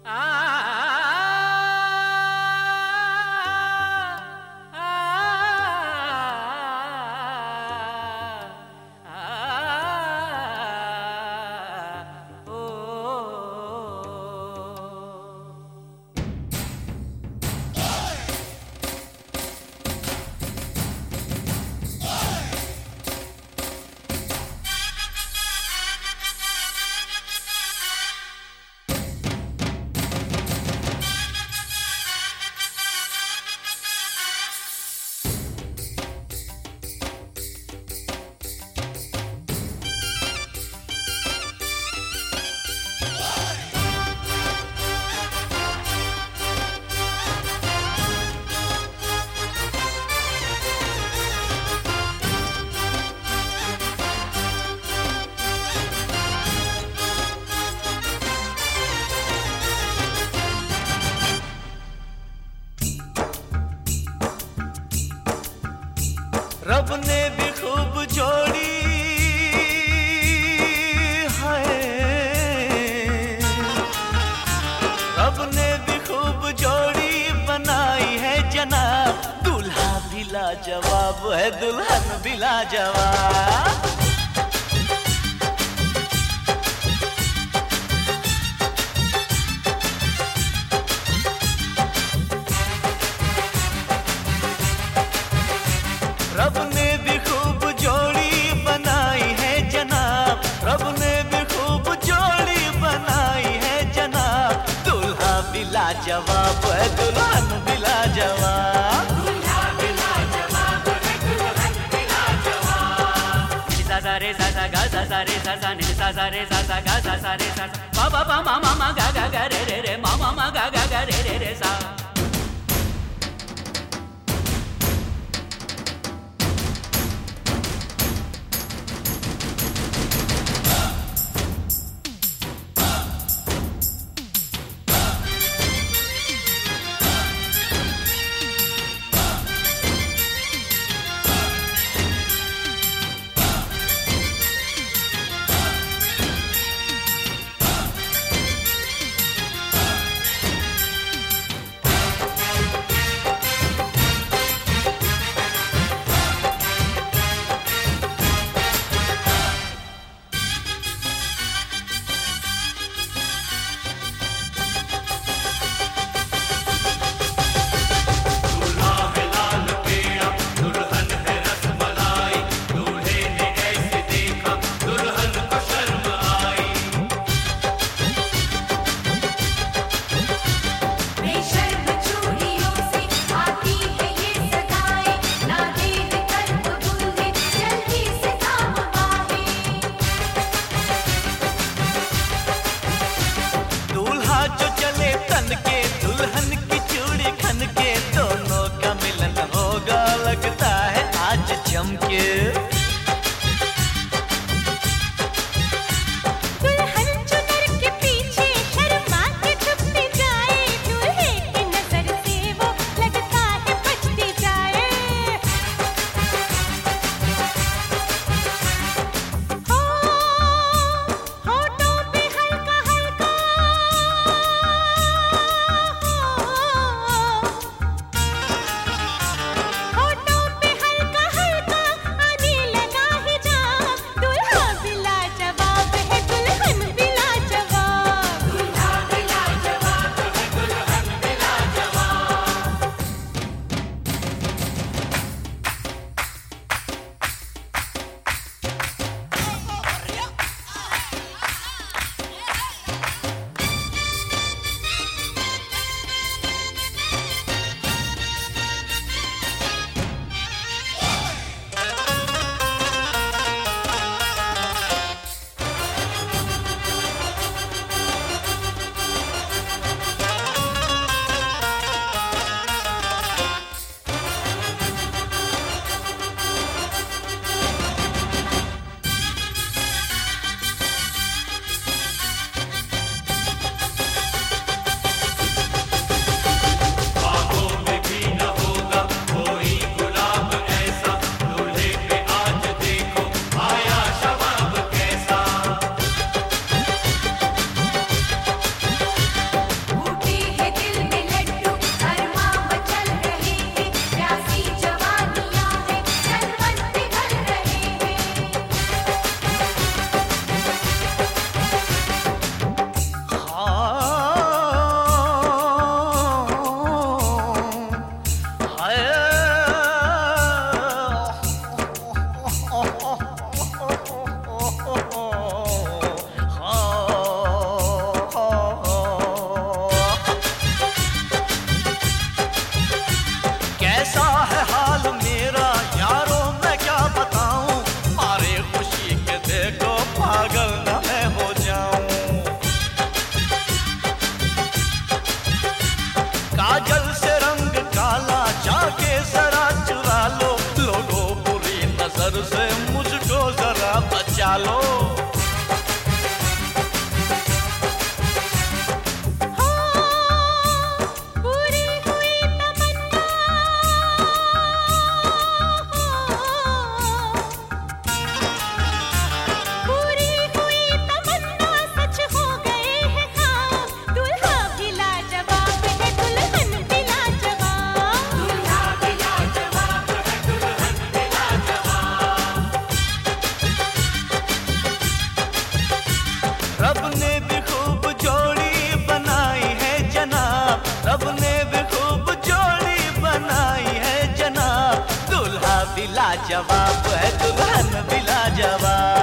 रब ने भी खूब जोड़ी है, रब ने भी खूब जोड़ी बनाई है जनाब। दूल्हा भी लाजवाब है, दुल्हन भी लाजवाब। रब ने भी खूब जोड़ी बनाई है जनाब, रब ने भी खूब जोड़ी बनाई है जनाब। दूल्हा भी लाजवाब है, दुल्हन भी लाजवाब। दूल्हा भी लाजवाब है, दुल्हन भी लाजवाब। सा सा रे सा सा गा सा सा रे सा सा नि सा सा रे सा सा गा सा सा रे सा सा पा पा पा मा मा मा गा गा गा रे रे रे मा मा मा गा गा गा रे रे रे सा। जो चले तन के, दुल्हन की चूड़ी खन के, दोनों का मिलन होगा लगता है आज जम के। डर से मुझको जरा बचा लो। रब ने भी खूब जोड़ी बनाई है जनाब, रब ने भी खूब जोड़ी बनाई है जनाब। दूल्हा भी लाजवाब है, दुल्हन भी लाजवाब।